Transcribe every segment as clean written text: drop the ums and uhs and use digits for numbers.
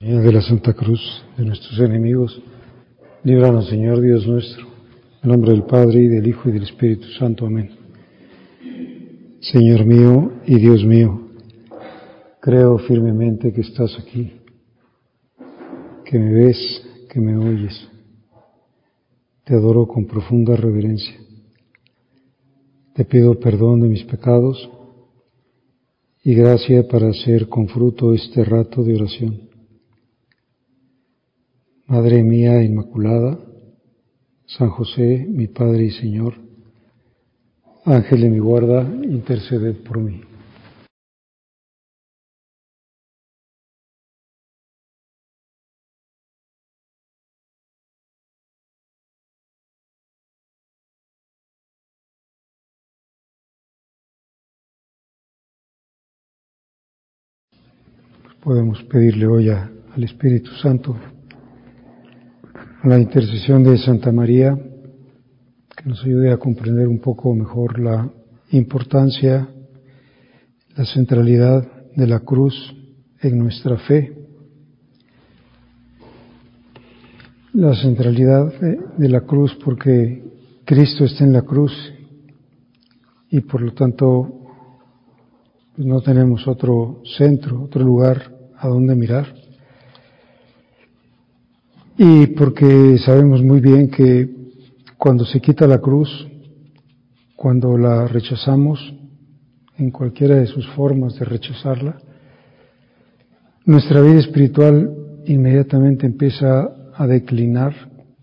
De la Santa Cruz de nuestros enemigos, líbranos, Señor Dios nuestro, en nombre del Padre, y del Hijo, y del Espíritu Santo. Amén. Señor mío y Dios mío, creo firmemente que estás aquí, que me ves, que me oyes. Te adoro con profunda reverencia. Te pido perdón de mis pecados y gracia para hacer con fruto este rato de oración. Madre mía Inmaculada, San José, mi Padre y Señor, Ángel de mi guarda, interceded por mí. Podemos pedirle hoy al Espíritu Santo, a la intercesión de Santa María, que nos ayude a comprender un poco mejor la importancia, la centralidad de la cruz en nuestra fe, la centralidad de la cruz porque Cristo está en la cruz y por lo tanto pues no tenemos otro centro, otro lugar a donde mirar. Y porque sabemos muy bien que cuando se quita la cruz, cuando la rechazamos, en cualquiera de sus formas de rechazarla, nuestra vida espiritual inmediatamente empieza a declinar.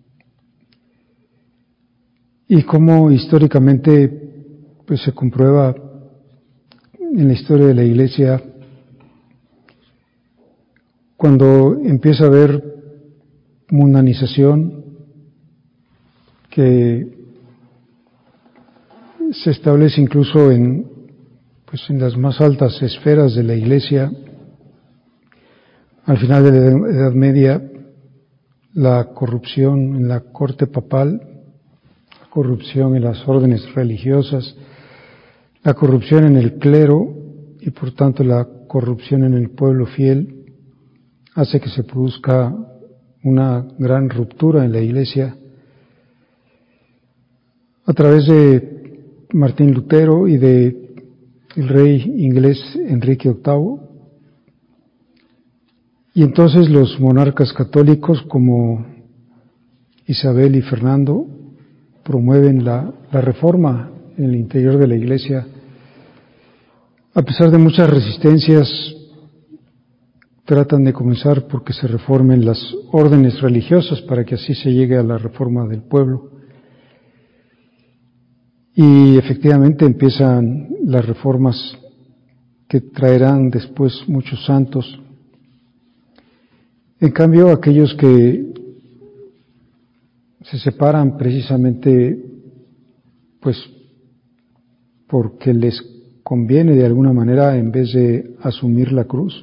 Y como históricamente pues se comprueba en la historia de la Iglesia, cuando empieza a haber mundanización que se establece incluso en las más altas esferas de la Iglesia, al final de la Edad Media, la corrupción en la corte papal, la corrupción en las órdenes religiosas, la corrupción en el clero y por tanto la corrupción en el pueblo fiel hace que se produzca una gran ruptura en la Iglesia a través de Martín Lutero y de el rey inglés Enrique VIII. Y entonces los monarcas católicos como Isabel y Fernando promueven la reforma en el interior de la Iglesia. A pesar de muchas resistencias, tratan de comenzar porque se reformen las órdenes religiosas para que así se llegue a la reforma del pueblo. Y efectivamente empiezan las reformas que traerán después muchos santos. En cambio, aquellos que se separan precisamente porque les conviene de alguna manera, en vez de asumir la cruz,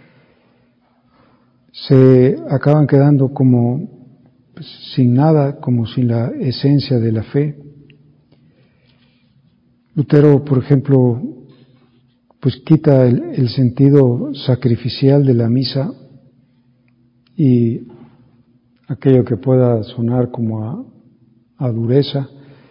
se acaban quedando como sin nada, como sin la esencia de la fe. Lutero, por ejemplo, quita el sentido sacrificial de la misa y aquello que pueda sonar como a dureza,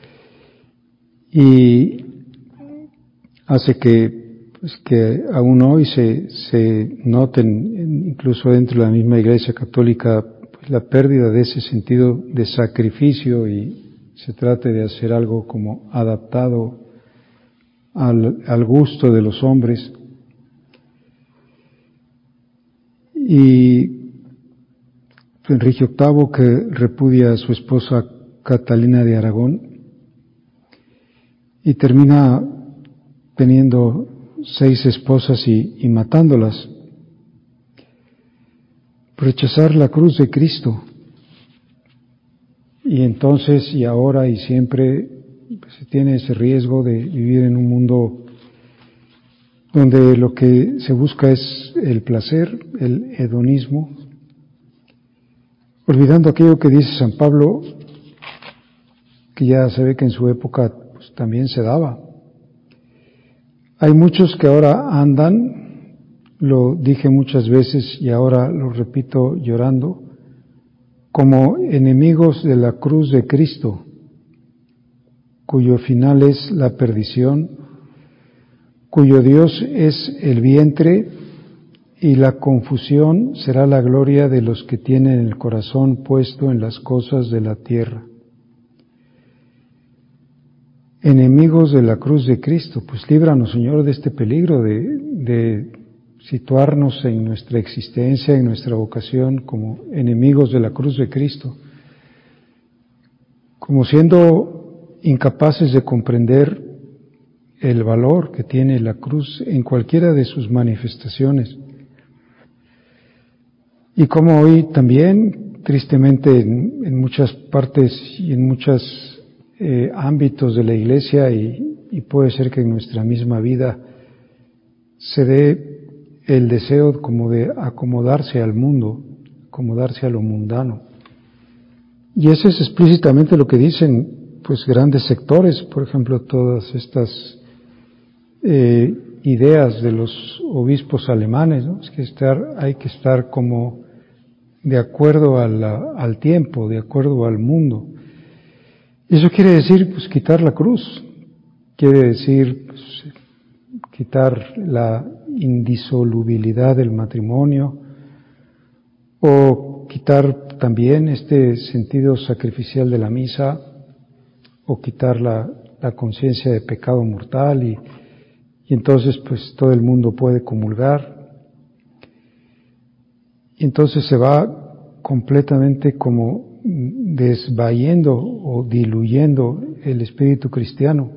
y hace que aún hoy se noten, incluso dentro de la misma Iglesia Católica, la pérdida de ese sentido de sacrificio y se trate de hacer algo como adaptado al gusto de los hombres. Y Enrique VIII, que repudia a su esposa Catalina de Aragón y termina teniendo 6 esposas y matándolas. Rechazar la cruz de Cristo. Y entonces, y ahora y siempre, se tiene ese riesgo de vivir en un mundo donde lo que se busca es el placer, el hedonismo, olvidando aquello que dice San Pablo, que ya se ve que en su época también se daba. Hay muchos que ahora andan lo dije muchas veces y ahora lo repito llorando, como enemigos de la cruz de Cristo, cuyo final es la perdición, cuyo Dios es el vientre y la confusión será la gloria de los que tienen el corazón puesto en las cosas de la tierra. Enemigos de la cruz de Cristo, pues líbranos, Señor, de este peligro de situarnos en nuestra existencia, en nuestra vocación como enemigos de la cruz de Cristo, como siendo incapaces de comprender el valor que tiene la cruz en cualquiera de sus manifestaciones. Y como hoy también, tristemente, en muchas partes y en muchos ámbitos de la Iglesia y puede ser que en nuestra misma vida se dé el deseo como de acomodarse al mundo, acomodarse a lo mundano. Y eso es explícitamente lo que dicen pues grandes sectores, por ejemplo, todas estas ideas de los obispos alemanes, ¿no? Es que hay que estar como de acuerdo al tiempo, de acuerdo al mundo. Eso quiere decir pues quitar la cruz, quiere decir pues, quitar la indisolubilidad del matrimonio o quitar también este sentido sacrificial de la misa o quitar la conciencia de pecado mortal y entonces pues todo el mundo puede comulgar y entonces se va completamente como desvayendo o diluyendo el espíritu cristiano.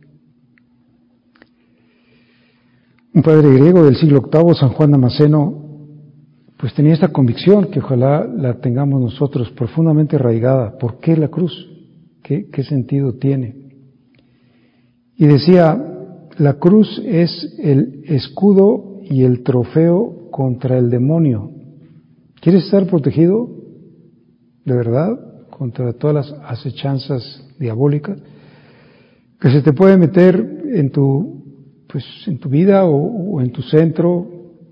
Un padre griego del siglo VIII, San Juan Damasceno, pues tenía esta convicción que ojalá la tengamos nosotros profundamente arraigada. ¿Por qué la cruz? ¿Qué sentido tiene? Y decía, la cruz es el escudo y el trofeo contra el demonio. ¿Quieres estar protegido de verdad contra todas las acechanzas diabólicas que se te puede meter en tu vida o en tu centro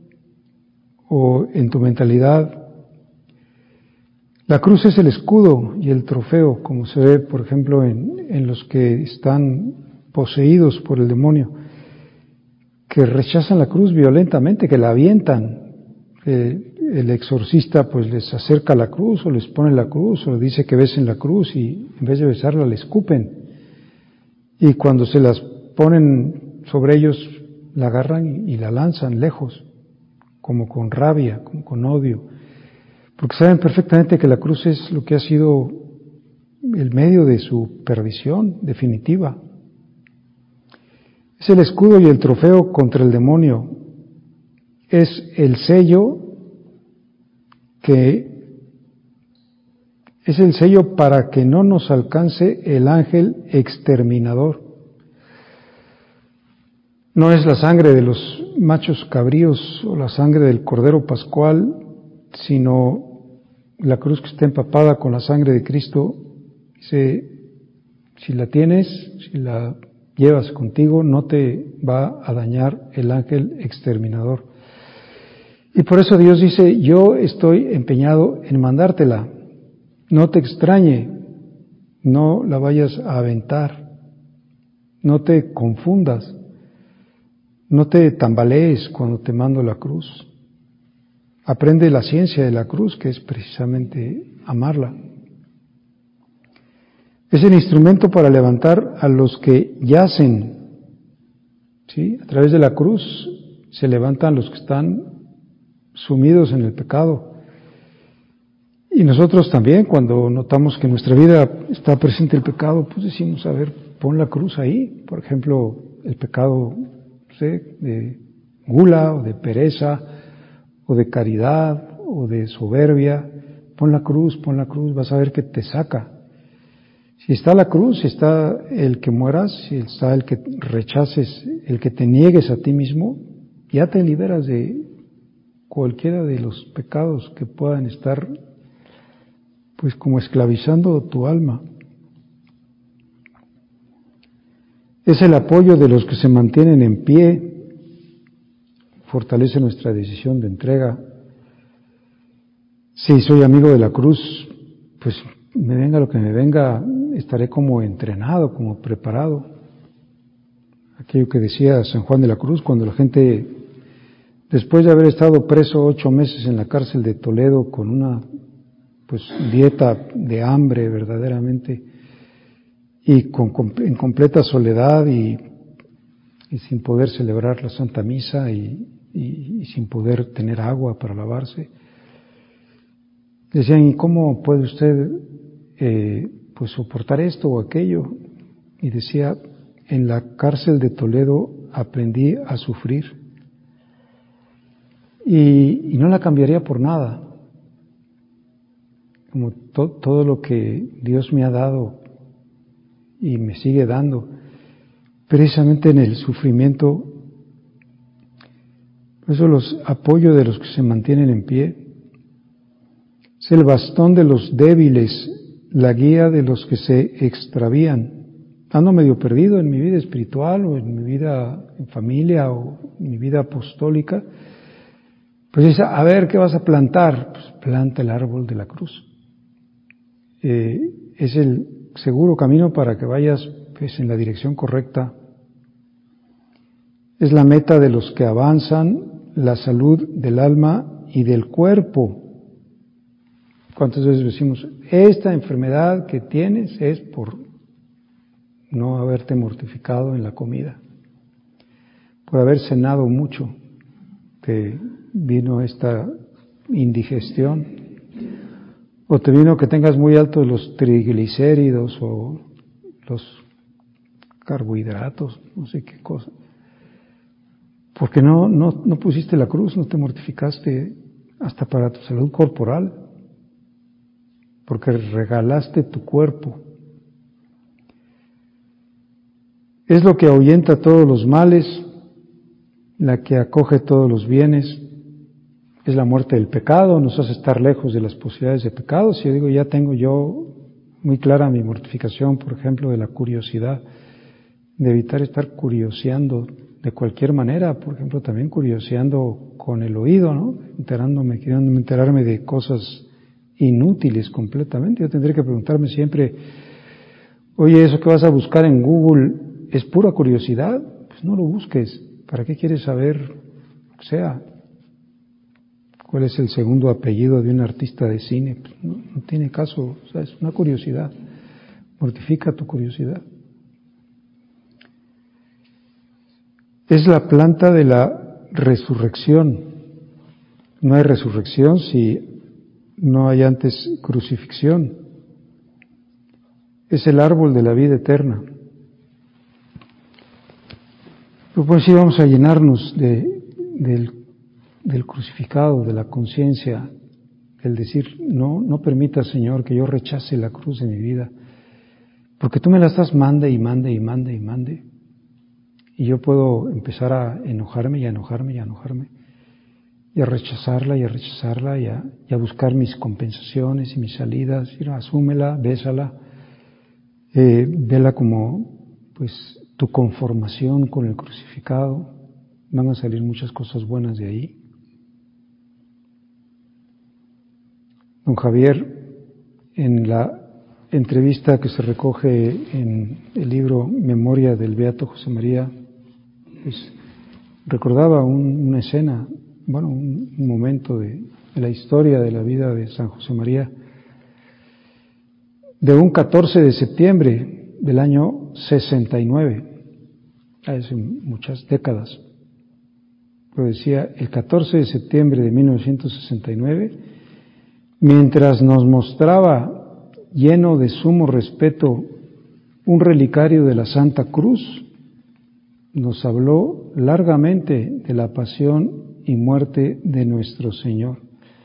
o en tu mentalidad? La cruz es el escudo y el trofeo, como se ve, por ejemplo, en los que están poseídos por el demonio, que rechazan la cruz violentamente, que la avientan. El exorcista pues les acerca la cruz o les pone la cruz o dice que besen la cruz y en vez de besarla la escupen. Y cuando se las ponen sobre ellos, la agarran y la lanzan lejos, como con rabia, como con odio, porque saben perfectamente que la cruz es lo que ha sido el medio de su perdición definitiva. Es el escudo y el trofeo contra el demonio, es el sello para que no nos alcance el ángel exterminador. No es la sangre de los machos cabríos o la sangre del cordero pascual, sino la cruz que está empapada con la sangre de Cristo. Si la tienes, si la llevas contigo, no te va a dañar el ángel exterminador. Y por eso Dios dice, yo estoy empeñado en mandártela. No te extrañe, no la vayas a aventar, no te confundas, no te tambalees cuando te mando la cruz. Aprende la ciencia de la cruz, que es precisamente amarla. Es el instrumento para levantar a los que yacen, ¿sí? A través de la cruz se levantan los que están sumidos en el pecado. Y nosotros también, cuando notamos que en nuestra vida está presente el pecado, pues decimos, a ver, pon la cruz ahí. Por ejemplo, el pecado, no sé, de gula o de pereza o de caridad o de soberbia. Pon la cruz, vas a ver que te saca. Si está la cruz, si está el que mueras, si está el que rechaces, el que te niegues a ti mismo, ya te liberas de cualquiera de los pecados que puedan estar pues como esclavizando tu alma. Es el apoyo de los que se mantienen en pie, fortalece nuestra decisión de entrega. Si soy amigo de la cruz, pues me venga lo que me venga, estaré como entrenado, como preparado. Aquello que decía San Juan de la Cruz, cuando la gente, después de haber estado preso 8 meses en la cárcel de Toledo con una dieta de hambre verdaderamente, y en completa soledad y sin poder celebrar la Santa Misa y sin poder tener agua para lavarse, decían, ¿y cómo puede usted soportar esto o aquello? Y decía, en la cárcel de Toledo aprendí a sufrir y no la cambiaría por nada. Como todo lo que Dios me ha dado y me sigue dando, precisamente en el sufrimiento, por eso los apoyo de los que se mantienen en pie, es el bastón de los débiles, la guía de los que se extravían. Ando medio perdido en mi vida espiritual o en mi vida en familia o en mi vida apostólica, pues dice, a ver, ¿qué vas a plantar? Pues planta el árbol de la cruz. Es el seguro camino para que vayas pues en la dirección correcta. Es la meta de los que avanzan, la salud del alma y del cuerpo. ¿Cuántas veces decimos, esta enfermedad que tienes es por no haberte mortificado en la comida, por haber cenado mucho, te vino esta indigestión, o te vino que tengas muy altos los triglicéridos o los carbohidratos, no sé qué cosa, porque no pusiste la cruz, no te mortificaste hasta para tu salud corporal, porque regalaste tu cuerpo. Es lo que ahuyenta todos los males, la que acoge todos los bienes, es la muerte del pecado, nos hace estar lejos de las posibilidades de pecado. Si yo digo, ya tengo yo muy clara mi mortificación, por ejemplo, de la curiosidad, de evitar estar curioseando de cualquier manera, por ejemplo, también curioseando con el oído, ¿no? Queriendo enterarme de cosas inútiles completamente. Yo tendré que preguntarme siempre, oye, eso que vas a buscar en Google, ¿es pura curiosidad? Pues no lo busques. ¿Para qué quieres saber lo que sea? ¿Cuál es el segundo apellido de un artista de cine? Pues no tiene caso, o sea, es una curiosidad. Mortifica tu curiosidad. Es la planta de la resurrección. No hay resurrección si no hay antes crucifixión. Es el árbol de la vida eterna. Pues sí, vamos a llenarnos del crucificado, de la conciencia, el decir, no permita, Señor, que yo rechace la cruz de mi vida, porque tú me la estás mande y mande y mande y mande, y yo puedo empezar a enojarme y a enojarme y a enojarme, y a rechazarla y a rechazarla y a buscar mis compensaciones y mis salidas, y asúmela, bésala, vela como, pues, tu conformación con el crucificado, van a salir muchas cosas buenas de ahí. Don Javier, en la entrevista que se recoge en el libro Memoria del Beato José María, pues recordaba una escena, un momento de la historia de la vida de San José María, de un 14 de septiembre del año 69, hace muchas décadas. Pero decía, el 14 de septiembre de 1969, mientras nos mostraba, lleno de sumo respeto, un relicario de la Santa Cruz, nos habló largamente de la pasión y muerte de nuestro Señor.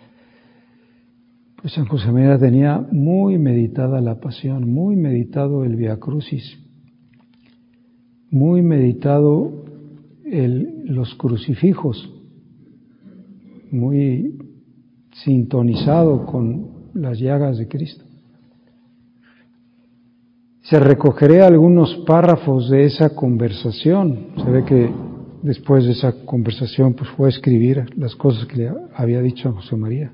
Pues San José María tenía muy meditada la pasión, muy meditado el Vía Crucis, muy meditado los crucifijos, muy sintonizado con las llagas de Cristo. Se recogeré algunos párrafos de esa conversación. Se ve que después de esa conversación, pues fue a escribir las cosas que le había dicho a José María.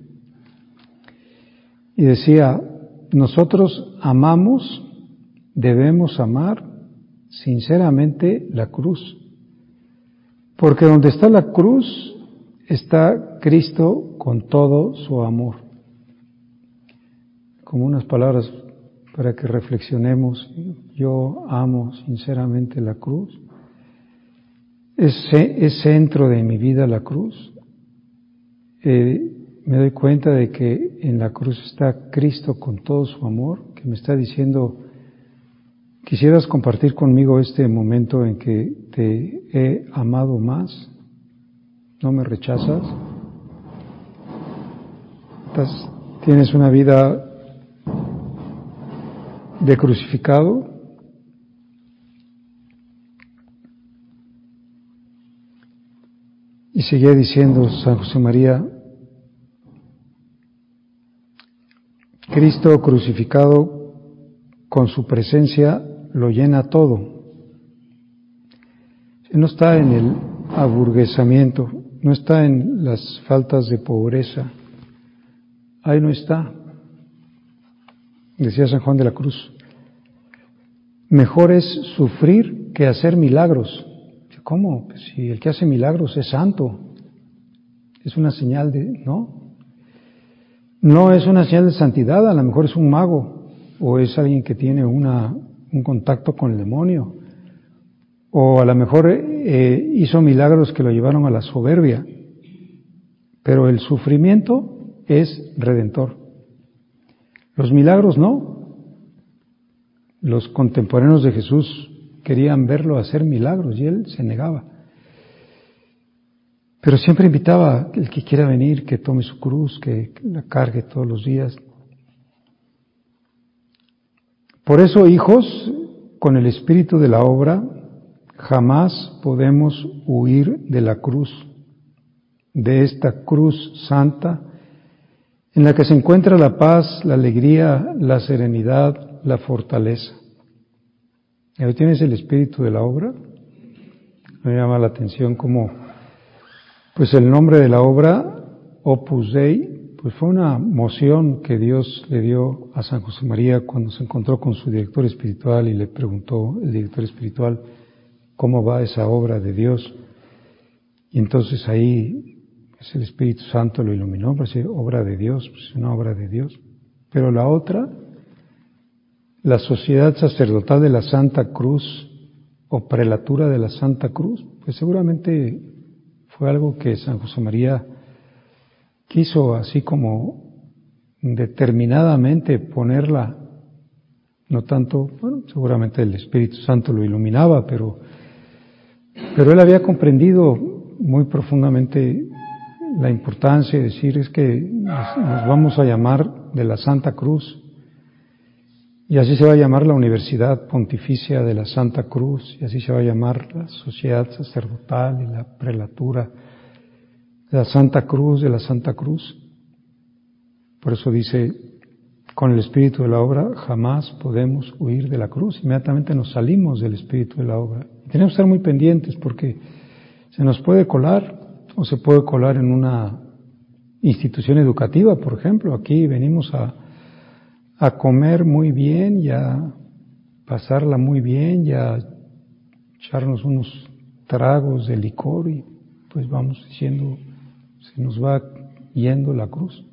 Y decía, nosotros amamos, debemos amar sinceramente la cruz, porque donde está la cruz está Cristo con todo su amor. Como unas palabras para que reflexionemos. Yo amo sinceramente la cruz. Es centro de mi vida la cruz. Me doy cuenta de que en la cruz está Cristo con todo su amor, que me está diciendo, ¿quisieras compartir conmigo este momento en que te he amado más? ¿No me rechazas? ¿Tienes una vida de crucificado? Y seguía diciendo San José María, Cristo crucificado con su presencia lo llena todo. No está en el aburguesamiento, no está en las faltas de pobreza, ahí no está. Decía San Juan de la Cruz, mejor es sufrir que hacer milagros. ¿Cómo? Pues si el que hace milagros es santo, es una señal de... No es una señal de santidad, a lo mejor es un mago, o es alguien que tiene un contacto con el demonio, o a lo mejor hizo milagros que lo llevaron a la soberbia, pero el sufrimiento es redentor. Los milagros no. Los contemporáneos de Jesús querían verlo hacer milagros y él se negaba. Pero siempre invitaba el que quiera venir, que tome su cruz, que la cargue todos los días. Por eso, hijos, con el espíritu de la obra, jamás podemos huir de la cruz, de esta cruz santa, en la que se encuentra la paz, la alegría, la serenidad, la fortaleza. ¿Ahí tienes el espíritu de la obra? Me llama la atención como, pues el nombre de la obra, Opus Dei, pues fue una moción que Dios le dio a San José María cuando se encontró con su director espiritual y le preguntó el director espiritual cómo va esa obra de Dios. Y entonces ahí pues el Espíritu Santo lo iluminó, para decir obra de Dios, pues una obra de Dios. Pero la otra, la Sociedad Sacerdotal de la Santa Cruz o Prelatura de la Santa Cruz, pues seguramente fue algo que San José María quiso así como determinadamente ponerla, no tanto, bueno, seguramente el Espíritu Santo lo iluminaba, pero él había comprendido muy profundamente la importancia de decir es que nos vamos a llamar de la Santa Cruz, y así se va a llamar la Universidad Pontificia de la Santa Cruz, y así se va a llamar la Sociedad Sacerdotal y la Prelatura de la Santa Cruz, de la Santa Cruz. Por eso dice, con el espíritu de la obra jamás podemos huir de la cruz. Inmediatamente nos salimos del espíritu de la obra. Y tenemos que estar muy pendientes porque se nos puede colar o se puede colar en una institución educativa, por ejemplo. Aquí venimos a comer muy bien y a pasarla muy bien y a echarnos unos tragos de licor y pues vamos diciendo, se nos va yendo la cruz.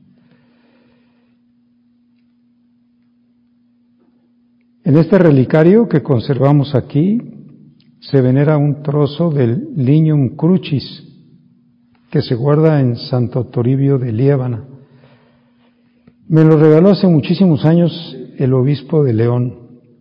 En este relicario que conservamos aquí se venera un trozo del Lignum Crucis que se guarda en Santo Toribio de Liébana. Me lo regaló hace muchísimos años el obispo de León.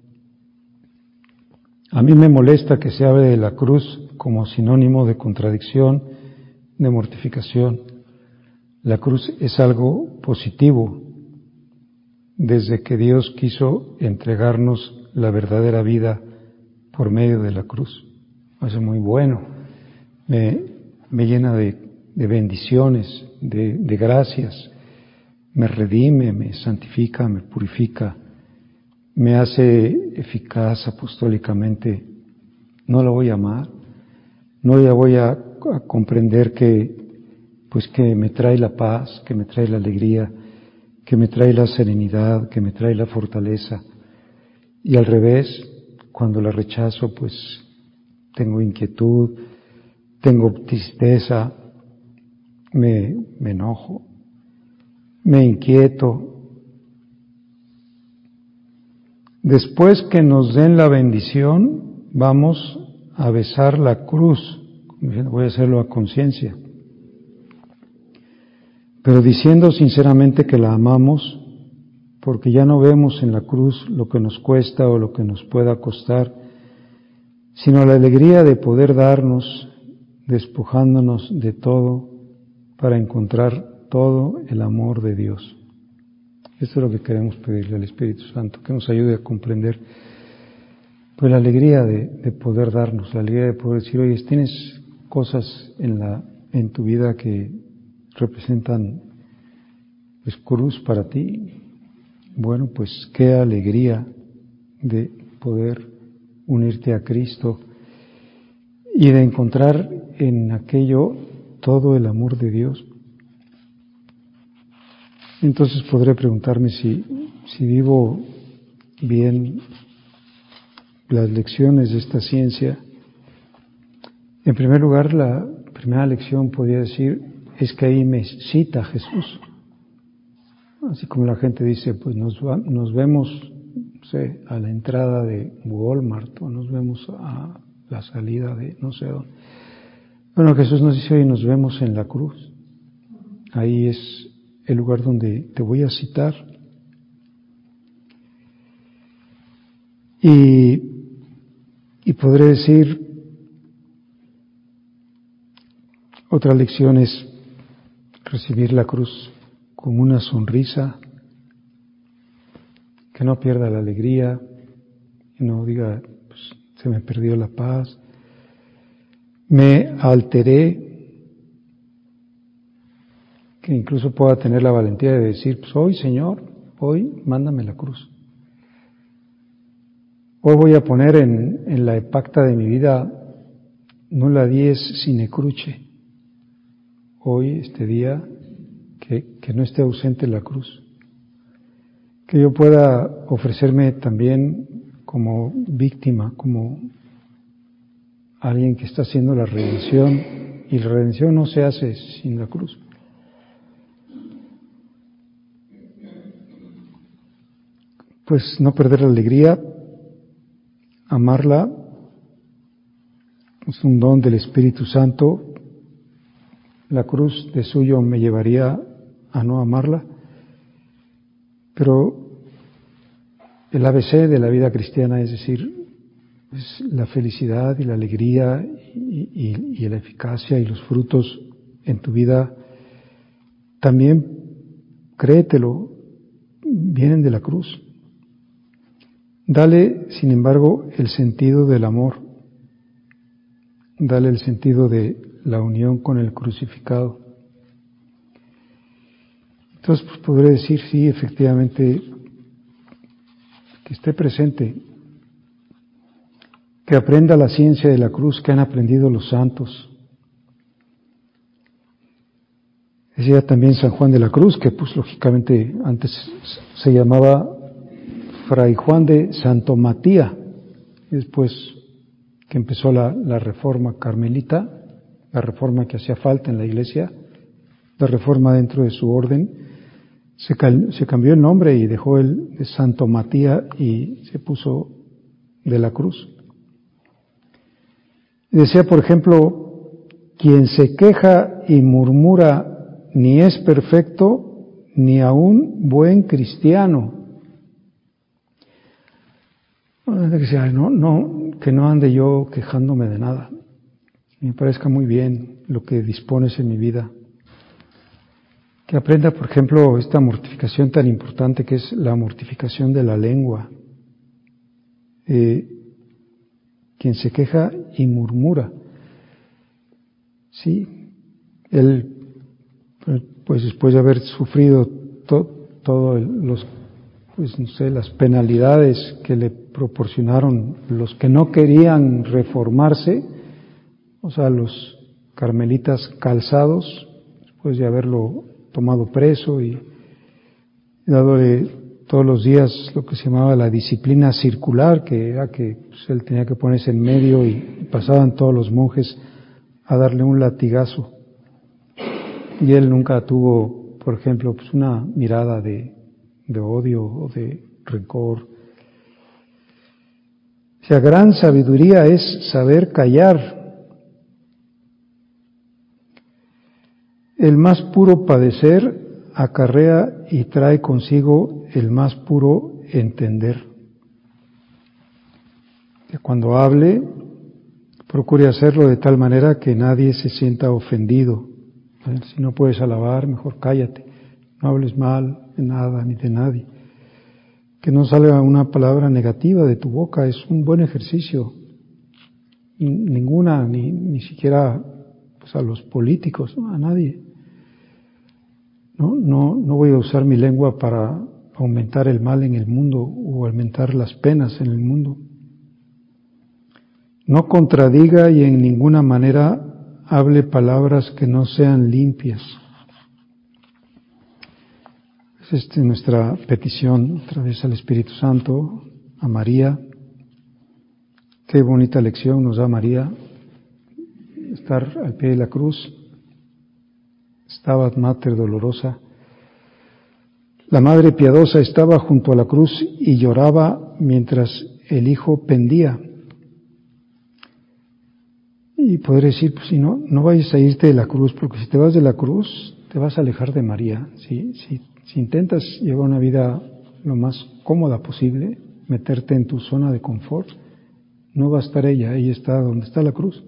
A mí me molesta que se hable de la cruz como sinónimo de contradicción, de mortificación. La cruz es algo positivo. Desde que Dios quiso entregarnos la verdadera vida por medio de la cruz. Eso es muy bueno. Me llena de bendiciones, de gracias. Me redime, me santifica, me purifica, me hace eficaz apostólicamente. No lo voy a amar. No ya voy a comprender que me trae la paz, que me trae la alegría, que me trae la serenidad, que me trae la fortaleza. Y al revés, cuando la rechazo, pues tengo inquietud, tengo tristeza, me enojo, me inquieto. Después que nos den la bendición, vamos a besar la cruz. Voy a hacerlo a conciencia. Pero diciendo sinceramente que la amamos, porque ya no vemos en la cruz lo que nos cuesta o lo que nos pueda costar, sino la alegría de poder darnos, despojándonos de todo, para encontrar todo el amor de Dios. Esto es lo que queremos pedirle al Espíritu Santo, que nos ayude a comprender pues la alegría de poder darnos, la alegría de poder decir, oye, tienes cosas en tu vida que representan pues cruz para ti. Bueno, pues qué alegría de poder unirte a Cristo y de encontrar en aquello todo el amor de Dios. Entonces podré preguntarme si vivo bien las lecciones de esta ciencia. En primer lugar, la primera lección podría decir es que ahí me cita Jesús. Así como la gente dice, pues nos vemos, no sé, a la entrada de Walmart o nos vemos a la salida de no sé dónde. Bueno, Jesús nos dice hoy nos vemos en la cruz. Ahí es el lugar donde te voy a citar. Y podré decir, otra lección es recibir la cruz con una sonrisa, que no pierda la alegría, y no diga, pues, se me perdió la paz, me alteré, que incluso pueda tener la valentía de decir, pues hoy, Señor, hoy mándame la cruz. Hoy voy a poner en la epacta de mi vida nulla dies sine cruce. Hoy, este día, que no esté ausente la cruz. Que yo pueda ofrecerme también como víctima, como alguien que está haciendo la redención, y la redención no se hace sin la cruz. Pues no perder la alegría, amarla, es un don del Espíritu Santo. La cruz de suyo me llevaría a no amarla, pero el ABC de la vida cristiana, es decir, es la felicidad y la alegría y la eficacia y los frutos en tu vida, también, créetelo, vienen de la cruz. Dale, sin embargo, el sentido del amor, dale el sentido de la unión con el crucificado. Entonces, pues, podré decir, sí, efectivamente, que esté presente, que aprenda la ciencia de la cruz que han aprendido los santos. Decía también San Juan de la Cruz, que pues lógicamente antes se llamaba Fray Juan de Santo Matías, después que empezó la reforma carmelita, la reforma que hacía falta en la iglesia, la reforma dentro de su orden, se cambió el nombre y dejó el de Santo Matías y se puso de la Cruz. Decía, por ejemplo, quien se queja y murmura ni es perfecto ni aún buen cristiano. Que no ande yo quejándome de nada. Me parezca muy bien lo que dispones en mi vida. Que aprenda, por ejemplo, esta mortificación tan importante que es la mortificación de la lengua. Quien se queja y murmura. Sí, él, pues después de haber sufrido todos los, pues no sé, las penalidades que le proporcionaron los que no querían reformarse, o sea, los carmelitas calzados, después de haberlo tomado preso y dándole todos los días lo que se llamaba la disciplina circular, que era que pues, él tenía que ponerse en medio y pasaban todos los monjes a darle un latigazo. Y él nunca tuvo, por ejemplo, pues una mirada de odio o de rencor. O sea, gran sabiduría es saber callar. El más puro padecer acarrea y trae consigo el más puro entender. Que cuando hable, procure hacerlo de tal manera que nadie se sienta ofendido. Si no puedes alabar, mejor cállate. No hables mal de nada ni de nadie. Que no salga una palabra negativa de tu boca, es un buen ejercicio. Ninguna, ni siquiera pues, a los políticos, ¿no? A nadie. No voy a usar mi lengua para aumentar el mal en el mundo o aumentar las penas en el mundo. No contradiga y en ninguna manera hable palabras que no sean limpias. Es nuestra petición a través del Espíritu Santo a María. Qué bonita lección nos da María, estar al pie de la cruz, Stabat Mater dolorosa. La Madre piadosa estaba junto a la cruz y lloraba mientras el Hijo pendía. Y podré decir, pues si no vayas a irte de la cruz, porque si te vas de la cruz, te vas a alejar de María. Si intentas llevar una vida lo más cómoda posible, meterte en tu zona de confort, no va a estar ella está donde está la cruz.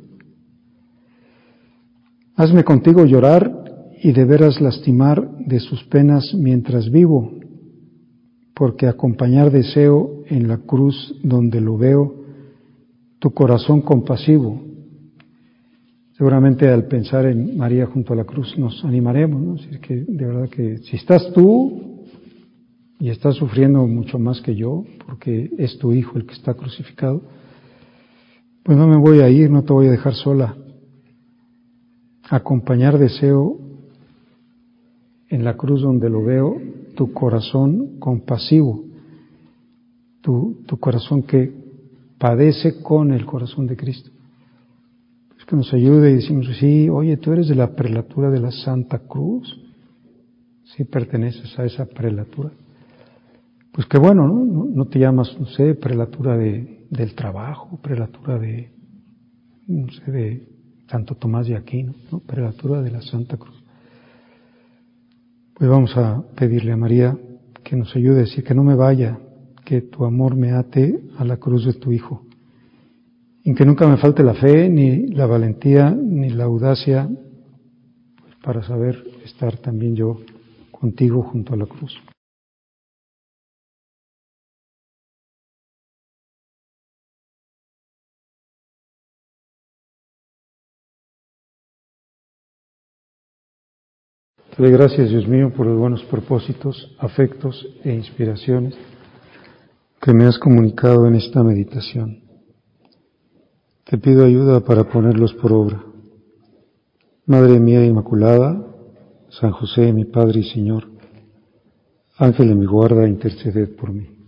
Hazme contigo llorar y de veras lastimar de sus penas mientras vivo, porque acompañar deseo en la cruz donde lo veo, tu corazón compasivo. Seguramente al pensar en María junto a la cruz nos animaremos, ¿no? Es que de verdad que si estás tú y estás sufriendo mucho más que yo, porque es tu Hijo el que está crucificado, pues no me voy a ir, no te voy a dejar sola. Acompañar deseo en la cruz donde lo veo, tu corazón compasivo, tu corazón que padece con el corazón de Cristo. Pues que nos ayude y decimos, sí, oye, tú eres de la prelatura de la Santa Cruz, sí perteneces a esa prelatura. Pues qué bueno, ¿no? No te llamas, no sé, prelatura del trabajo, prelatura de Santo Tomás de Aquino, ¿no? Prelatura de la Santa Cruz. Pues vamos a pedirle a María que nos ayude a decir que no me vaya, que tu amor me ate a la cruz de tu Hijo. Y que nunca me falte la fe, ni la valentía, ni la audacia, pues para saber estar también yo contigo junto a la cruz. Te doy gracias, Dios mío, por los buenos propósitos, afectos e inspiraciones que me has comunicado en esta meditación. Te pido ayuda para ponerlos por obra. Madre mía Inmaculada, San José, mi Padre y Señor, Ángel de mi guarda, interceded por mí.